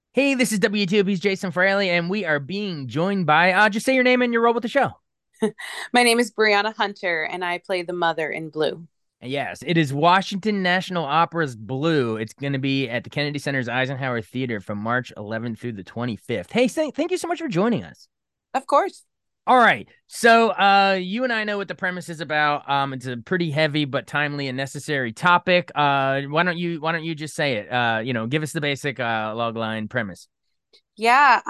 Hey, this is WTOP's Jason Fraley, and we are being joined by, just say your name and your role with the show. My name is Brianna Hunter, and I play the mother in Blue. Yes, it is Washington National Opera's Blue. It's going to be at the Kennedy Center's Eisenhower Theater from March 11th through the 25th. Hey, thank you so much for joining us. Of course. All right. So, you and I know what the premise is about. It's a pretty heavy but timely and necessary topic. Why don't you just say it? Give us the basic log line premise. Yeah,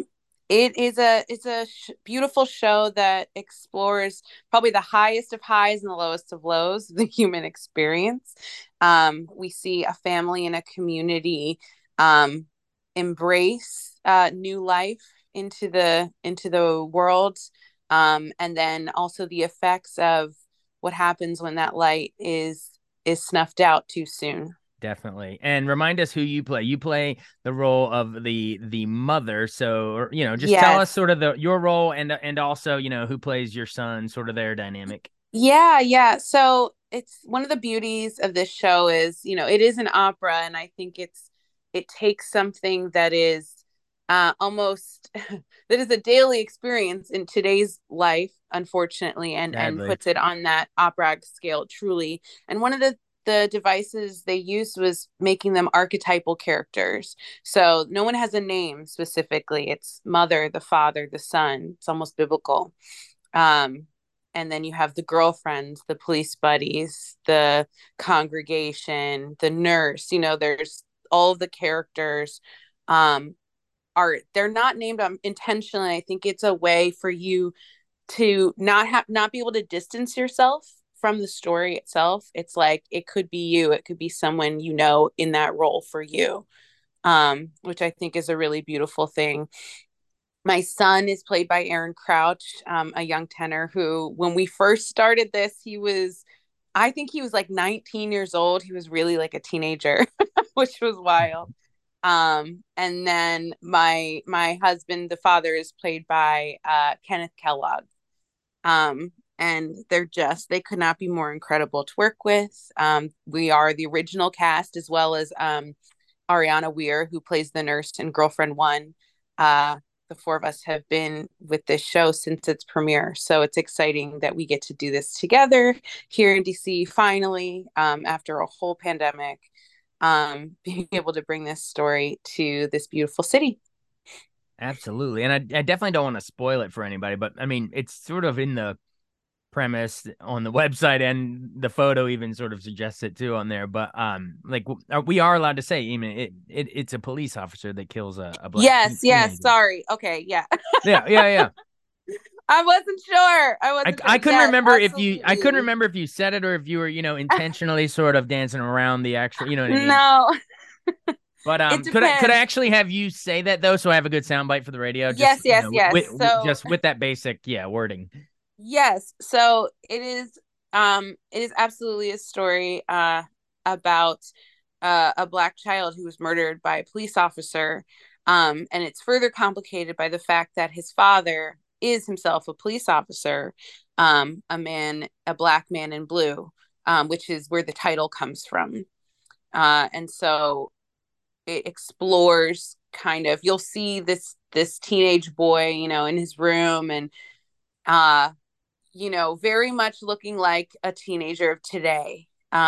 it's a beautiful show that explores probably the highest of highs and the lowest of lows of the human experience. We see a family and a community um, embrace new life into the world, and then also the effects of what happens when that light is snuffed out too soon. Definitely. And remind us who you play. You play the role of the mother. So, just tell us Yes. sort of your role and also, who plays your son, sort of their dynamic. Yeah, yeah. So it's one of the beauties of this show is, it is an opera, and I think it takes something that is almost that is a daily experience in today's life, unfortunately, and Sadly. puts it on that operatic scale truly. And one of the devices they used was making them archetypal characters. So no one has a name specifically. It's mother, the father, the son. It's almost biblical. Um, and then you have the girlfriends, the police buddies, the congregation, the nurse. There's all of the characters. Um, they're not named intentionally. I think it's a way for you to not be able to distance yourself from the story itself. It's like it could be you, it could be someone in that role for you, which I think is a really beautiful thing. My son is played by Aaron Crouch, a young tenor who, when we first started this, I think he was like 19 years old. He was really like a teenager, which was wild. And then my husband, the father, is played by Kenneth Kellogg. And they could not be more incredible to work with. We are the original cast, as well as Ariana Weir, who plays the nurse in Girlfriend One. Uh, the four of us have been with this show since its premiere. So it's exciting that we get to do this together here in DC finally, after a whole pandemic, being able to bring this story to this beautiful city. Absolutely. And I definitely don't want to spoil it for anybody, but I mean, it's sort of in the premise on the website, and the photo even sort of suggests it too on there. But like, we are allowed to say, even it's a police officer that kills a black Yes, yes. teenager. Sorry. Okay. Yeah. Yeah, yeah, yeah. I wasn't sure. I I, wasn't sure. I couldn't Yes, remember if you I couldn't absolutely. remember if you said it or if you were, intentionally sort of dancing around the actual, you know what I mean? No, But it could I depends. actually have you say that though, so I have a good soundbite for the radio? Just Yes, yes, yes. So just with that basic, yeah, wording. yes, so it is absolutely a story about a black child who was murdered by a police officer. And it's further complicated by the fact that his father is himself a police officer, a black man in blue, which is where the title comes from. And so it explores kind of, you'll see this teenage boy, in his room, and uh very much looking like a teenager of today,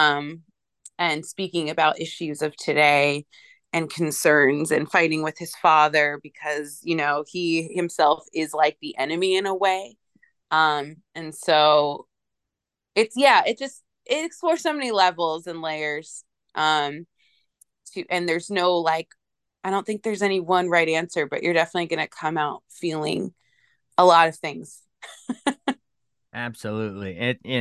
and speaking about issues of today and concerns and fighting with his father because, he himself is like the enemy in a way. And so yeah, it explores so many levels and layers. And there's no like, I don't think there's any one right answer, but you're definitely going to come out feeling a lot of things. Absolutely.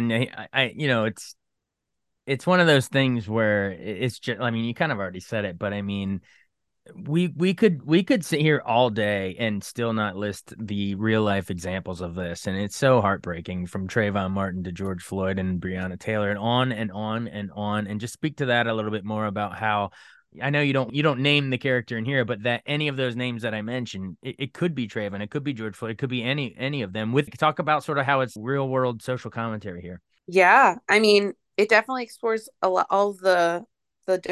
It's one of those things where it's just, I mean, you kind of already said it, but I mean, we could sit here all day and still not list the real life examples of this, and it's so heartbreaking, from Trayvon Martin to George Floyd and Breonna Taylor, and on and on and on. And just speak to that a little bit more about how, I know you don't name the character in here, but that any of those names that I mentioned, it could be Trayvon, it could be George Floyd, it could be any of them. With Talk about sort of how it's real world social commentary here. Yeah, I mean, it definitely explores a lot all the different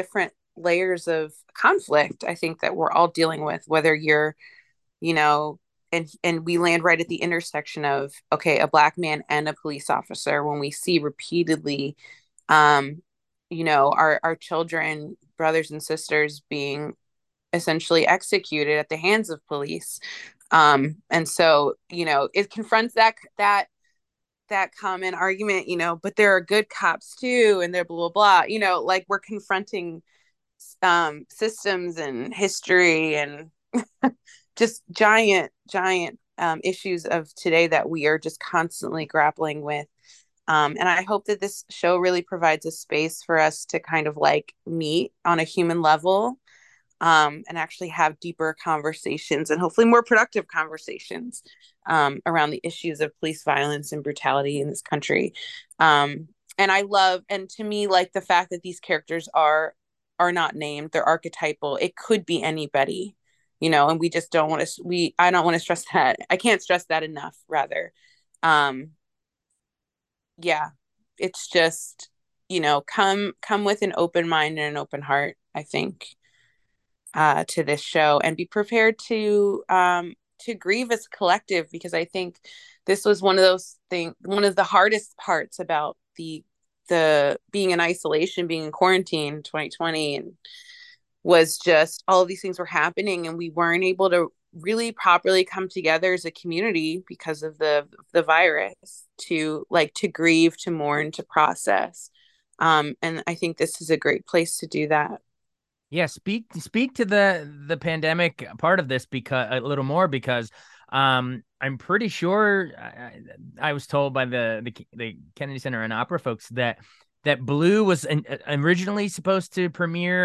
layers of conflict, I think, that we're all dealing with, whether you're, you know, and we land right at the intersection of, okay, a black man and a police officer, when we see repeatedly, um, our children, brothers and sisters being essentially executed at the hands of police. And so, it confronts that common argument, but there are good cops too, and they're blah blah blah, like we're confronting systems and history and just giant issues of today that we are just constantly grappling with. And I hope that this show really provides a space for us to kind of like meet on a human level, and actually have deeper conversations and hopefully more productive conversations around the issues of police violence and brutality in this country. And I love, and to me, like the fact that these characters are not named, they're archetypal. It could be anybody, and we just don't want to. I don't want to stress that. I can't stress that enough. Rather, um, yeah, it's just come with an open mind and an open heart, I think, to this show, and be prepared to grieve as a collective, because I think this was one of the hardest parts about the being in isolation, being in quarantine in 2020, and was just all of these things were happening and we weren't able to really properly come together as a community because of the virus, to grieve, to mourn, to process. And I think this is a great place to do that. Yeah, speak to the pandemic part of this because a little more, because I'm pretty sure I was told by the Kennedy Center and Opera folks that Blue was originally supposed to premiere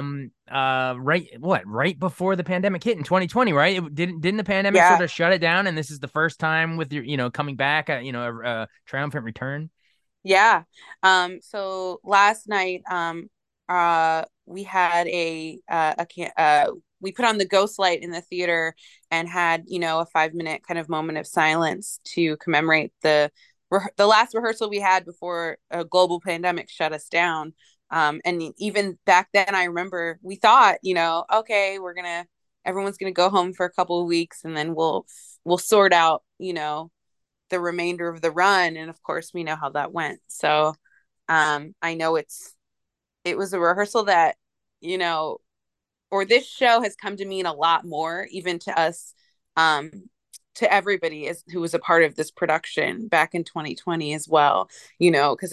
right before the pandemic hit in 2020, right? Didn't the pandemic Yeah. sort of shut it down, and this is the first time with your coming back, a triumphant return. Yeah. So last night, we had we put on the ghost light in the theater and had, a 5 minute kind of moment of silence to commemorate the last rehearsal we had before a global pandemic shut us down. And even back then, I remember we thought, okay, everyone's gonna go home for a couple of weeks, and then we'll sort out, the remainder of the run. And of course, we know how that went. So, I know it was a rehearsal that, or this show has come to mean a lot more, even to us, to everybody who was a part of this production back in 2020 as well, because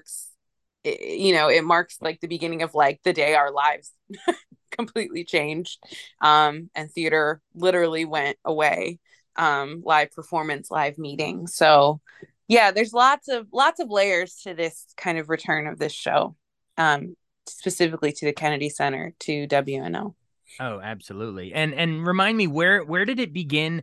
it marks like the beginning of like the day our lives completely changed, and theater literally went away, live performance, live meeting. So yeah, there's lots of layers to this kind of return of this show, specifically to the Kennedy Center, to WNO. Oh, absolutely. And remind me, where did it begin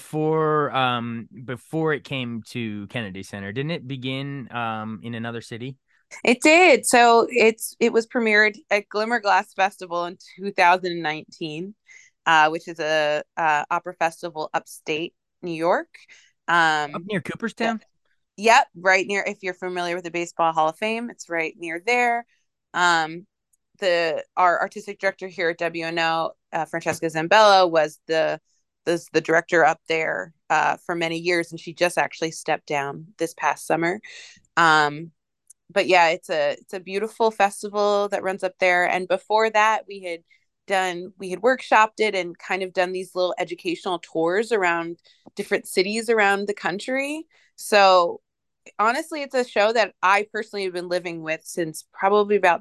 before it came to Kennedy Center? Didn't it begin in another city? It did. So it was premiered at Glimmerglass Festival in 2019, which is a opera festival upstate New York. Up Um, near Cooperstown? yep, right near. If you're familiar with the Baseball Hall of Fame, it's right near there. Um, our artistic director here at WNO, Francesca Zambello, was the director up there for many years, and she just actually stepped down this past summer. But yeah, it's a beautiful festival that runs up there. And before that, we had workshopped it and kind of done these little educational tours around different cities around the country. So honestly, it's a show that I personally have been living with since probably about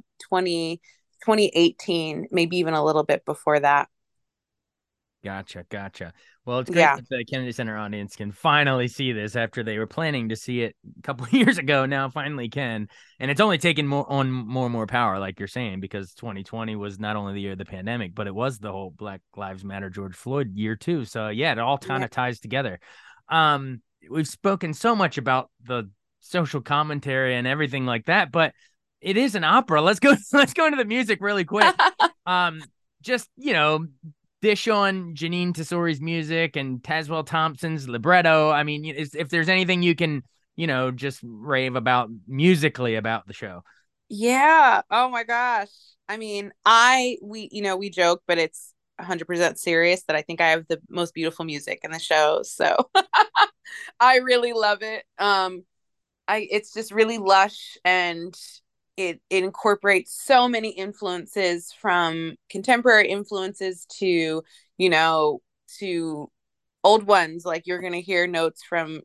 2018, maybe even a little bit before that. Gotcha. Well, it's great Yeah. that the Kennedy Center audience can finally see this after they were planning to see it a couple of years ago. Now finally can, and it's only taken more and more power, like you're saying, because 2020 was not only the year of the pandemic, but it was the whole Black Lives Matter George Floyd year too. So yeah, it all kind Yeah. of ties together. We've spoken so much about the social commentary and everything like that, but it is an opera. Let's go. Let's go into the music really quick. Just dish on Janine Tesori's music and Tazewell Thompson's libretto. I mean, if there's anything you can, just rave about musically about the show. Yeah. Oh my gosh. I mean, we joke, but it's 100% serious that I think I have the most beautiful music in the show. So I really love it. It's just really lush, and it incorporates so many influences, from contemporary influences to, you know, to old ones. Like you're gonna hear notes from,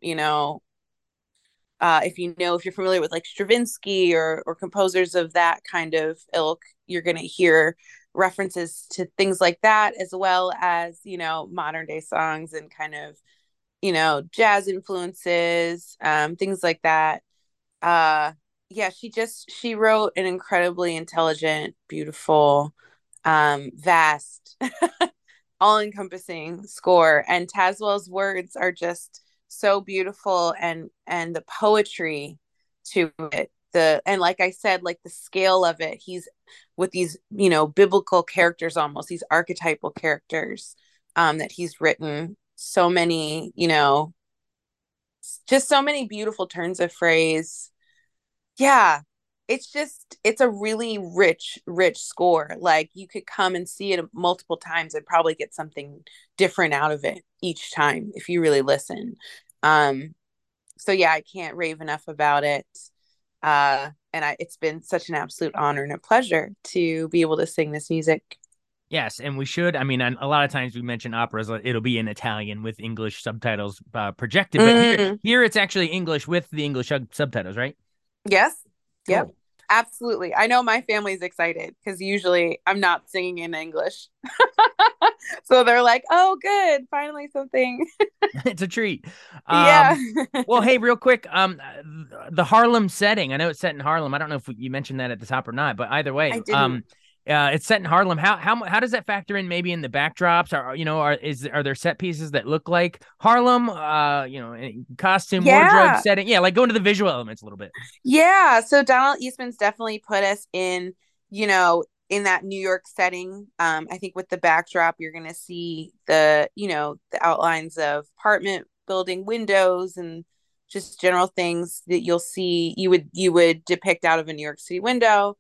if you're familiar with like Stravinsky or composers of that kind of ilk, you're gonna hear references to things like that, as well as, modern day songs and kind of, jazz influences, things like that. uh yeah, she wrote an incredibly intelligent, beautiful, vast, all-encompassing score, and Taswell's words are just so beautiful, and the poetry to it, the and like I said, like the scale of it, he's with these, biblical characters, almost these archetypal characters, that he's written so many, just so many beautiful turns of phrase. Yeah, it's a really rich score. Like you could come and see it multiple times and probably get something different out of it each time if you really listen. Um, so yeah, I can't rave enough about it. It's been such an absolute honor and a pleasure to be able to sing this music. Yes, and we should. I mean, a lot of times we mention operas, it'll be in Italian with English subtitles projected, but Mm, here it's actually English with the English subtitles, right? yes. Yep. Cool. Absolutely. I know my family's excited because usually I'm not singing in English. So they're like, "Oh, good. Finally something." It's a treat. Yeah. Well, hey, real quick, the Harlem setting. I know it's set in Harlem. I don't know if you mentioned that at the top or not, but either way, I didn't. it's set in Harlem. How does that factor in maybe in the backdrops? Are there set pieces that look like Harlem? Costume, wardrobe, Yeah. setting. Yeah, like go into the visual elements a little bit. Yeah. So Donald Eastman's definitely put us in, in that New York setting. I think with the backdrop, you're gonna see the outlines of apartment building windows and just general things that you would depict out of a New York City window.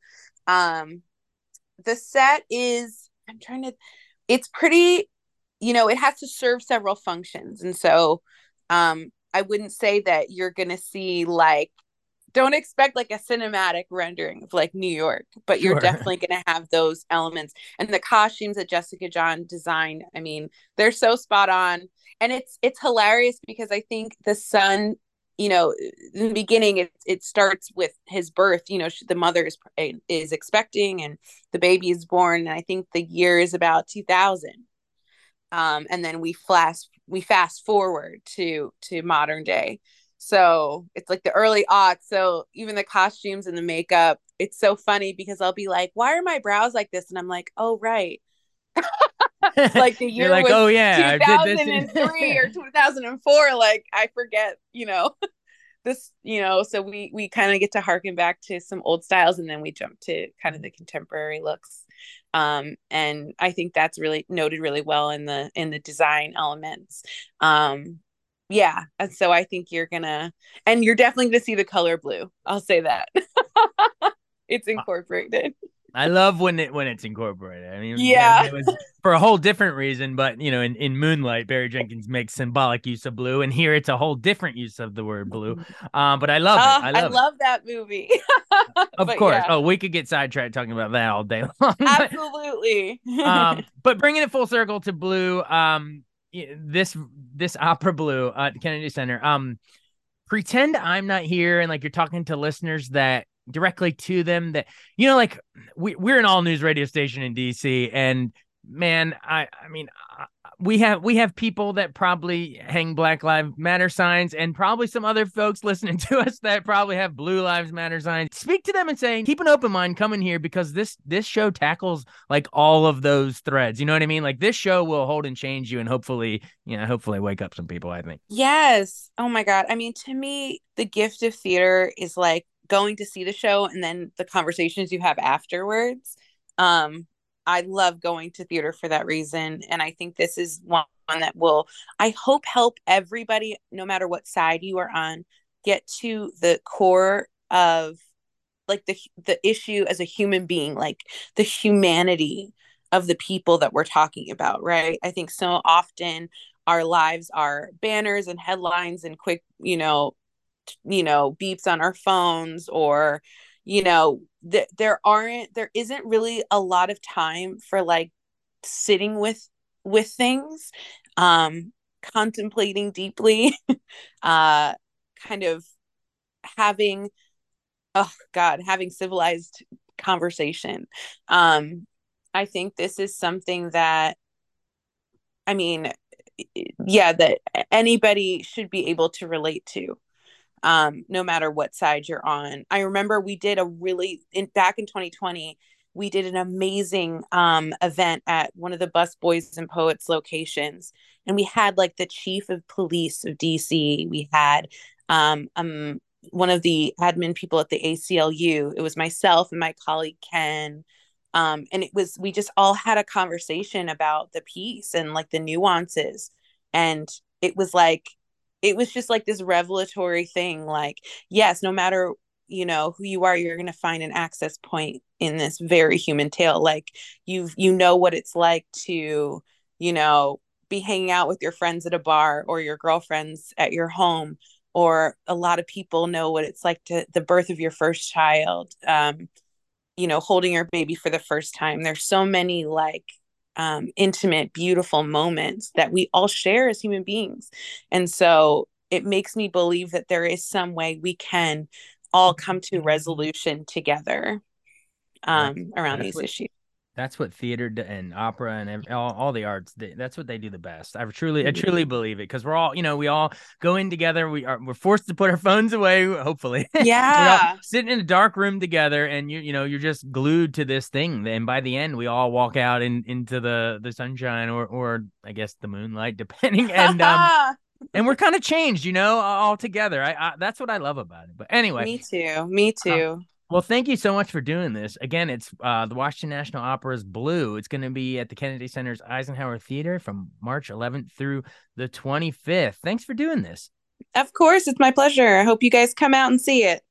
The set is, I'm trying to, it's pretty, it has to serve several functions. And so I wouldn't say that you're going to see like, don't expect like a cinematic rendering of like New York, but you're Sure. definitely going to have those elements. And the costumes that Jessica John designed, I mean, they're so spot on. And it's hilarious because I think the son, in the beginning, it starts with his birth. The mother is expecting, and the baby is born. And I think the year is about 2000. And then we fast forward to modern day. So it's like the early aughts. So even the costumes and the makeup, it's so funny because I'll be like, "Why are my brows like this?" And I'm like, "Oh, right." Like the You're year like, was oh yeah, I did this. 2003 or 2004. Like I forget, this, so we kind of get to harken back to some old styles, and then we jump to kind of the contemporary looks. And I think that's really noted really well in the design elements. Yeah, and so I think you're definitely gonna see the color blue. I'll say that. It's incorporated. I love when it's incorporated. I mean, Yeah. it was for a whole different reason, but in Moonlight, Barry Jenkins makes symbolic use of blue, and here it's a whole different use of the word blue. But I love it. I I love it. love that movie. Of But course. yeah, Oh, we could get sidetracked talking about that all day long. but absolutely. but bringing it full circle to blue, this opera blue at the Kennedy Center. Pretend I'm not here and like you're talking to listeners that directly to them that like we're an all news radio station in DC, and man, I mean, we have people that probably hang Black Lives Matter signs, and probably some other folks listening to us that probably have Blue Lives Matter signs. Speak to them and say, keep an open mind coming here, because this show tackles like all of those threads. You know what I mean? Like this show will hold and change you, and hopefully wake up some people, I think. Yes. Oh my God. I mean, to me, the gift of theater is like going to see the show and then the conversations you have afterwards. Um, I love going to theater for that reason. And I think this is one that will, I hope, help everybody, no matter what side you are on, get to the core of like the issue as a human being, like the humanity of the people that we're talking about, right? I think so often our lives are banners and headlines and quick, beeps on our phones, or there isn't really a lot of time for like sitting with things, um contemplating deeply, uh kind of having, oh god, having civilized conversation. um I think this is something that, I mean, yeah, that anybody should be able to relate to, no matter what side you're on. I remember we did back in 2020, we did an amazing event at one of the Bus Boys and Poets locations. And we had like the chief of police of DC. We had one of the admin people at the ACLU. It was myself and my colleague Ken. And we just all had a conversation about the piece and like the nuances. And it was like, it was just like this revelatory thing. Like, yes, no matter, who you are, you're going to find an access point in this very human tale. Like you know what it's like to, you know, be hanging out with your friends at a bar, or your girlfriends at your home, or a lot of people know what it's like to the birth of your first child, holding your baby for the first time. There's so many like intimate, beautiful moments that we all share as human beings. And so it makes me believe that there is some way we can all come to resolution together, That's around that's these what issues. That's what theater and opera and all the arts, that's what they do the best. I truly believe it, because we're all, we all go in together. We're forced to put our phones away, hopefully. We're all Yeah. sitting in a dark room together, and you're just glued to this thing. And by the end, we all walk out into the sunshine, or I guess the moonlight, depending. And we're kind of changed, all together. That's what I love about it. But anyway, Me too. Me um, too. well, thank you so much for doing this. Again, it's the Washington National Opera's Blue. It's going to be at the Kennedy Center's Eisenhower Theater from March 11th through the 25th. Thanks for doing this. Of course, it's my pleasure. I hope you guys come out and see it.